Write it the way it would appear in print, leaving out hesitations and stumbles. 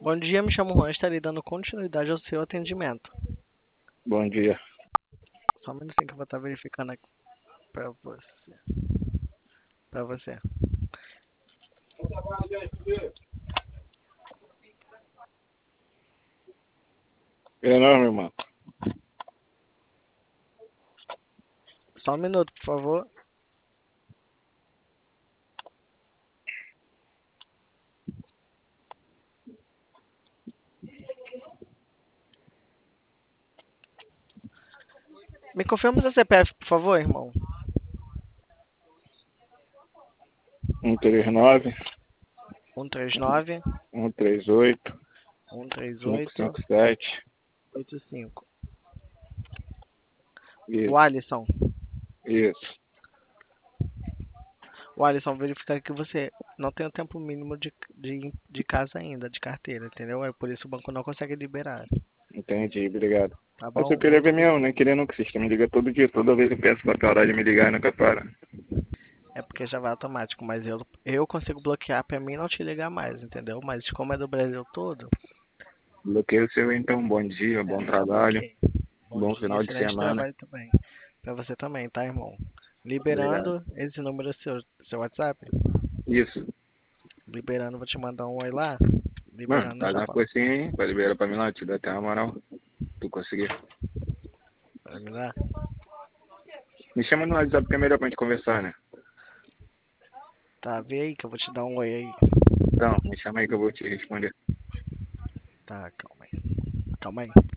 Bom dia, me chamo Juan, estarei dando continuidade ao seu atendimento. Bom dia. Só um minutinho que eu vou estar verificando aqui pra você. Pra você. É não, meu irmão. Só um minuto, por favor. Me confirma seu CPF, por favor, irmão. 139, 139 138, 138 557. 85. O Isso, Alisson. isso. O Alisson, verificar que você não tem o tempo mínimo de casa ainda, de carteira, entendeu? É por isso o banco não consegue liberar. Entendi, obrigado. Tá Mas eu bom? queria ver meu, nem queria nunca, vocês que me ligam todo dia, toda vez eu peço pra parar de me ligar e nunca para. É porque já vai automático, mas eu consigo bloquear pra mim não te ligar mais, entendeu? Mas como é do Brasil todo, Bloqueio o seu então, bom dia, bom já trabalho, bloqueei. Bom bom dia, final de excelente semana. trabalho também. Pra você também, tá, irmão? Obrigado. Liberando esse número seu WhatsApp. Isso. Liberando, vou te mandar um oi lá. Mano, Liberando, eu faz já uma falo. coisinha aí, vai liberar pra mim lá, te dá até uma moral. Tu conseguir. Vai me dar? Me chama no WhatsApp que é melhor pra gente conversar, né? Tá, vê aí que eu vou te dar um oi aí. Então, me chama aí que eu vou te responder. Tá, calma aí. Calma aí.